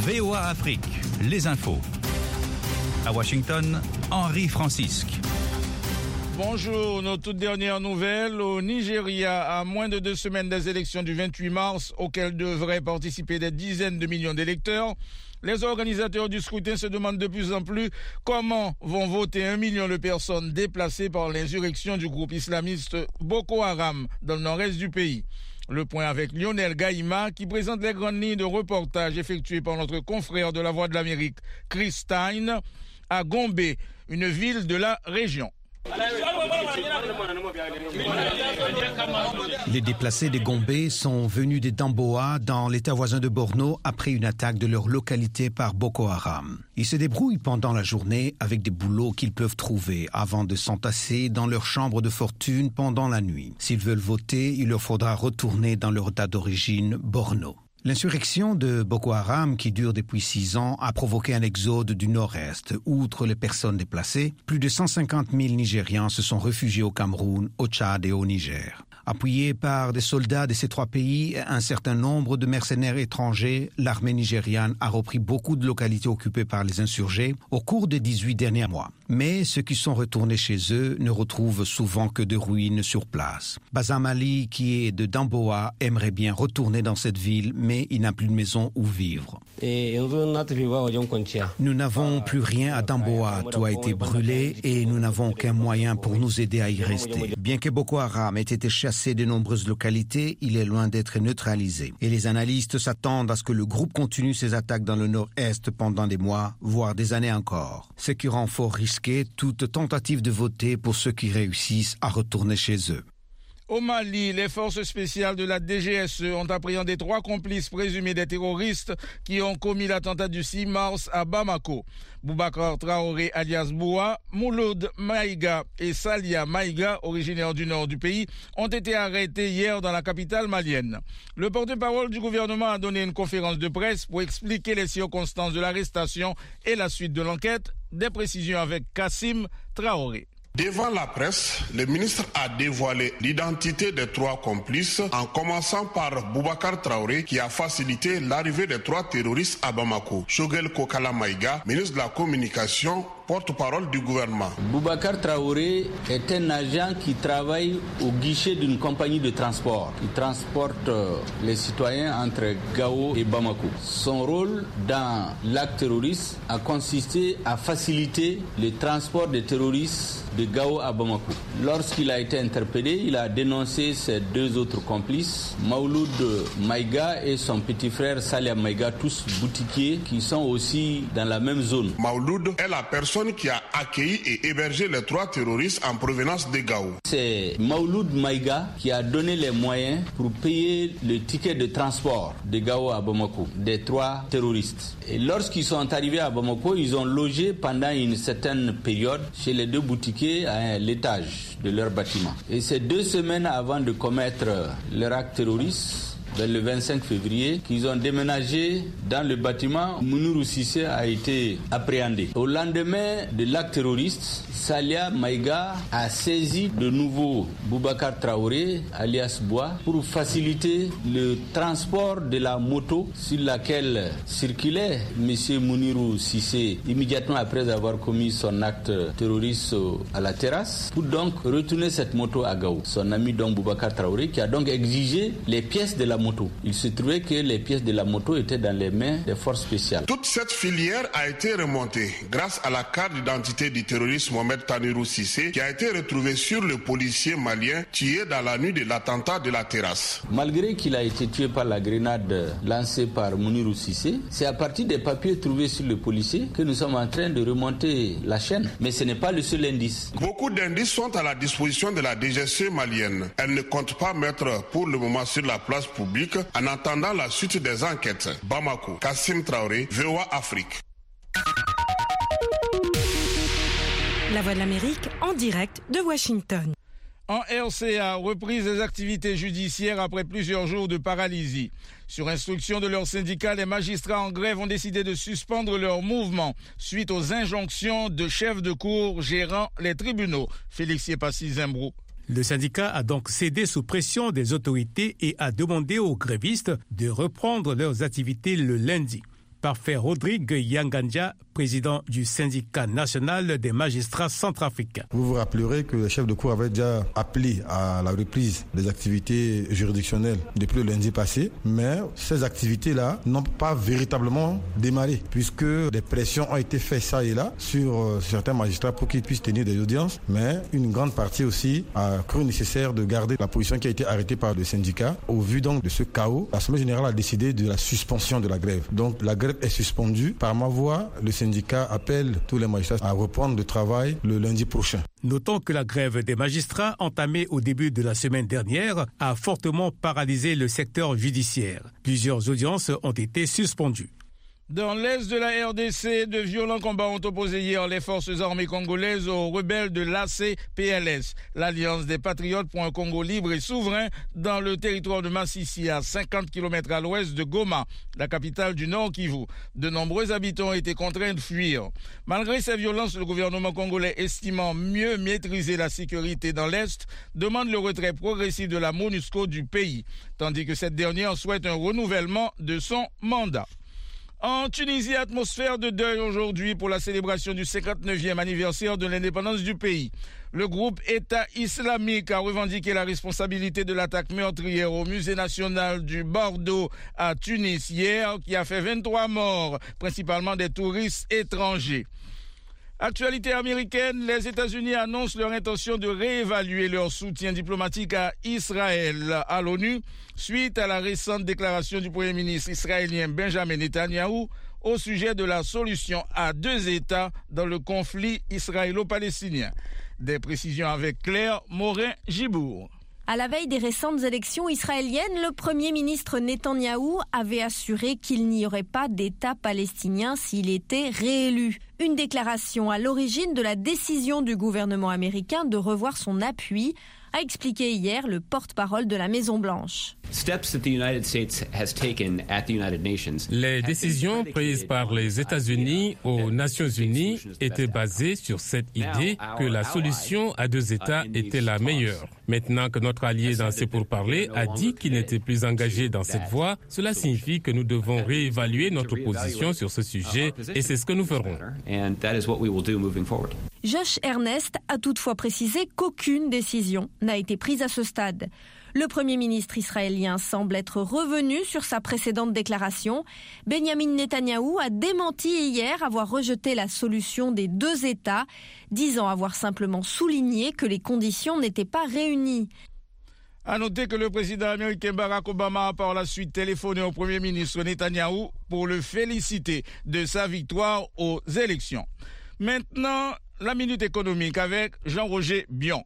VOA Afrique, les infos. À Washington, Henri Francisque. Bonjour, nos toutes dernières nouvelles. Au Nigeria, à moins de 2 semaines des élections du 28 mars, auxquelles devraient participer des dizaines de millions d'électeurs, les organisateurs du scrutin se demandent de plus en plus comment vont voter 1 million de personnes déplacées par l'insurrection du groupe islamiste Boko Haram dans le nord-est du pays. Le point avec Lionel Gaïma qui présente les grandes lignes de reportage effectuées par notre confrère de la Voix de l'Amérique, Chris Stein, à Gombe, une ville de la région. Les déplacés de Gombe sont venus de Damboa dans l'état voisin de Borno après une attaque de leur localité par Boko Haram. Ils se débrouillent pendant la journée avec des boulots qu'ils peuvent trouver avant de s'entasser dans leur chambre de fortune pendant la nuit. S'ils veulent voter, il leur faudra retourner dans leur état d'origine, Borno. L'insurrection de Boko Haram, qui dure depuis 6 ans, a provoqué un exode du nord-est. Outre les personnes déplacées, plus de 150 000 Nigérians se sont réfugiés au Cameroun, au Tchad et au Niger. Appuyée par des soldats de ces 3 pays et un certain nombre de mercenaires étrangers, l'armée nigériane a repris beaucoup de localités occupées par les insurgés au cours des 18 derniers mois. Mais ceux qui sont retournés chez eux ne retrouvent souvent que de ruines sur place. Bazamali, qui est de Damboa, aimerait bien retourner dans cette ville, mais il n'a plus de maison où vivre. Nous n'avons plus rien à Damboa, tout a été brûlé et nous n'avons aucun moyen pour nous aider à y rester. Bien que Boko Haram ait été chassé de nombreuses localités, il est loin d'être neutralisé. Et les analystes s'attendent à ce que le groupe continue ses attaques dans le nord-est pendant des mois, voire des années encore. Ce qui rend fort risqué toute tentative de voter pour ceux qui réussissent à retourner chez eux. Au Mali, les forces spéciales de la DGSE ont appréhendé 3 complices présumés des terroristes qui ont commis l'attentat du 6 mars à Bamako. Boubacar Traoré alias Boua, Mouloud Maïga et Salia Maïga, originaires du nord du pays, ont été arrêtés hier dans la capitale malienne. Le porte-parole du gouvernement a donné une conférence de presse pour expliquer les circonstances de l'arrestation et la suite de l'enquête. Des précisions avec Kassim Traoré. Devant la presse, le ministre a dévoilé l'identité des 3 complices en commençant par Boubacar Traoré qui a facilité l'arrivée des 3 terroristes à Bamako. Shogel Kokala Maïga, ministre de la Communication, porte-parole du gouvernement. Boubacar Traoré est un agent qui travaille au guichet d'une compagnie de transport. Il transporte les citoyens entre Gao et Bamako. Son rôle dans l'acte terroriste a consisté à faciliter le transport des terroristes de Gao à Bamako. Lorsqu'il a été interpellé, il a dénoncé ses 2 autres complices, Mauloud Maïga et son petit frère Salia Maïga, tous boutiquiers qui sont aussi dans la même zone. Mauloud est la personne qui a accueilli et hébergé les 3 terroristes en provenance de Gao. C'est Mauloud Maïga qui a donné les moyens pour payer le ticket de transport de Gao à Bamako des 3 terroristes. Et lorsqu'ils sont arrivés à Bamako, ils ont logé pendant une certaine période chez les 2 boutiquiers à l'étage de leur bâtiment. Et c'est 2 semaines avant de commettre leur acte terroriste, vers le 25 février, qu'ils ont déménagé dans le bâtiment. Mounirou Cissé a été appréhendé. Au lendemain de l'acte terroriste, Salia Maïga a saisi de nouveau Boubacar Traoré, alias Bois, pour faciliter le transport de la moto sur laquelle circulait M. Mounirou Cissé immédiatement après avoir commis son acte terroriste à la terrasse, pour donc retourner cette moto à Gao. Son ami donc Boubacar Traoré qui a donc exigé les pièces de la moto. Il se trouvait que les pièces de la moto étaient dans les mains des forces spéciales. Toute cette filière a été remontée grâce à la carte d'identité du terroriste Mohamed Tanirou Cissé qui a été retrouvée sur le policier malien tué dans la nuit de l'attentat de la terrasse. Malgré qu'il a été tué par la grenade lancée par Mounirou Cissé, c'est à partir des papiers trouvés sur le policier que nous sommes en train de remonter la chaîne. Mais ce n'est pas le seul indice. Beaucoup d'indices sont à la disposition de la DGSE malienne. Elle ne compte pas mettre pour le moment sur la place publique en attendant la suite des enquêtes. Bamako, Kassim Traoré, VOA Afrique. La Voix de l'Amérique en direct de Washington. En RCA, reprise des activités judiciaires après plusieurs jours de paralysie. Sur instruction de leur syndicat, les magistrats en grève ont décidé de suspendre leur mouvement suite aux injonctions de chefs de cour gérant les tribunaux. Félix Yepassi Zembrou. Le syndicat a donc cédé sous pression des autorités et a demandé aux grévistes de reprendre leurs activités le lundi. Parfait Rodrigue Yanganja, président du syndicat national des magistrats centrafricains. Vous vous rappellerez que le chef de cour avait déjà appelé à la reprise des activités juridictionnelles depuis le lundi passé, mais ces activités-là n'ont pas véritablement démarré, puisque des pressions ont été faites ça et là sur certains magistrats pour qu'ils puissent tenir des audiences, mais une grande partie aussi a cru nécessaire de garder la position qui a été arrêtée par le syndicat. Au vu donc de ce chaos, l'Assemblée générale a décidé de la suspension de la grève. Donc la grève est suspendue. Par ma voix, le syndicat appelle tous les magistrats à reprendre le travail le lundi prochain. Notons que la grève des magistrats entamée au début de la semaine dernière a fortement paralysé le secteur judiciaire. Plusieurs audiences ont été suspendues. Dans l'est de la RDC, de violents combats ont opposé hier les forces armées congolaises aux rebelles de l'AC-PLS, l'Alliance des Patriotes pour un Congo libre et souverain, dans le territoire de Massissi, à 50 km à l'ouest de Goma, la capitale du Nord Kivu. De nombreux habitants ont été contraints de fuir. Malgré ces violences, le gouvernement congolais, estimant mieux maîtriser la sécurité dans l'est, demande le retrait progressif de la MONUSCO du pays, tandis que cette dernière souhaite un renouvellement de son mandat. En Tunisie, atmosphère de deuil aujourd'hui pour la célébration du 59e anniversaire de l'indépendance du pays. Le groupe État islamique a revendiqué la responsabilité de l'attaque meurtrière au musée national du Bardo à Tunis hier, qui a fait 23 morts, principalement des touristes étrangers. Actualité américaine, les États-Unis annoncent leur intention de réévaluer leur soutien diplomatique à Israël à l'ONU suite à la récente déclaration du Premier ministre israélien Benjamin Netanyahou au sujet de la solution à 2 États dans le conflit israélo-palestinien. Des précisions avec Claire Morin-Gibour. À la veille des récentes élections israéliennes, le Premier ministre Netanyahou avait assuré qu'il n'y aurait pas d'État palestinien s'il était réélu. Une déclaration à l'origine de la décision du gouvernement américain de revoir son appui, a expliqué hier le porte-parole de la Maison-Blanche. Les décisions prises par les États-Unis aux Nations Unies étaient basées sur cette idée que la solution à 2 États était la meilleure. Maintenant que notre allié dans ces pourparlers a dit qu'il n'était plus engagé dans cette voie, cela signifie que nous devons réévaluer notre position sur ce sujet et c'est ce que nous ferons. Josh Ernest a toutefois précisé qu'aucune décision n'a été prise à ce stade. Le Premier ministre israélien semble être revenu sur sa précédente déclaration. Benjamin Netanyahou a démenti hier avoir rejeté la solution des 2 États, disant avoir simplement souligné que les conditions n'étaient pas réunies. À noter que le président américain Barack Obama a par la suite téléphoné au Premier ministre Netanyahou pour le féliciter de sa victoire aux élections. Maintenant, la minute économique avec Jean-Roger Bion.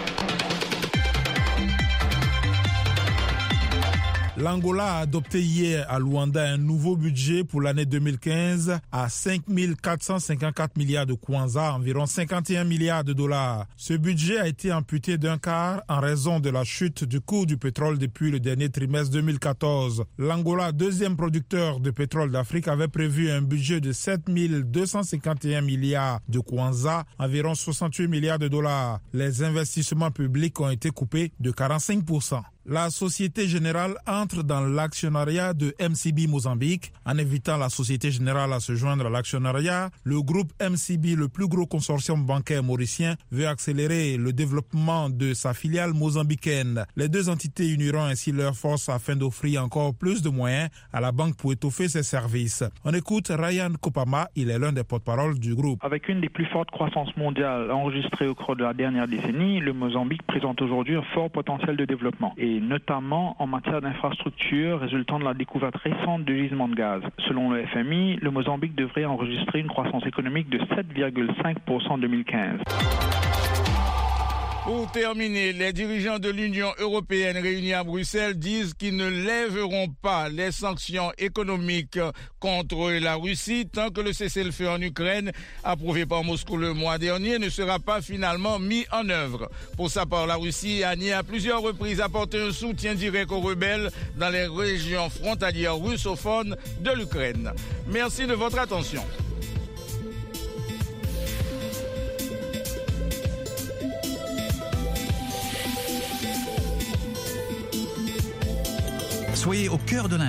L'Angola a adopté hier à Luanda un nouveau budget pour l'année 2015 à 5 454 milliards de kwanza, environ 51 milliards de dollars. Ce budget a été amputé d'un quart en raison de la chute du cours du pétrole depuis le dernier trimestre 2014. L'Angola, deuxième producteur de pétrole d'Afrique, avait prévu un budget de 7 251 milliards de kwanza, environ 68 milliards de dollars. Les investissements publics ont été coupés de 45%. La Société Générale entre dans l'actionnariat de MCB Mozambique. En invitant la Société Générale à se joindre à l'actionnariat, le groupe MCB, le plus gros consortium bancaire mauricien, veut accélérer le développement de sa filiale mozambicaine. Les 2 entités uniront ainsi leurs forces afin d'offrir encore plus de moyens à la banque pour étoffer ses services. On écoute Ryan Kopama, il est l'un des porte-parole du groupe. Avec une des plus fortes croissances mondiales enregistrées au cours de la dernière décennie, le Mozambique présente aujourd'hui un fort potentiel de développement. Et notamment en matière d'infrastructures résultant de la découverte récente de gisements de gaz. Selon le FMI, le Mozambique devrait enregistrer une croissance économique de 7,5% en 2015. Pour terminer, les dirigeants de l'Union européenne réunis à Bruxelles disent qu'ils ne lèveront pas les sanctions économiques contre la Russie tant que le cessez-le-feu en Ukraine, approuvé par Moscou le mois dernier, ne sera pas finalement mis en œuvre. Pour sa part, la Russie a nié à plusieurs reprises apporter un soutien direct aux rebelles dans les régions frontalières russophones de l'Ukraine. Merci de votre attention. Soyez au cœur de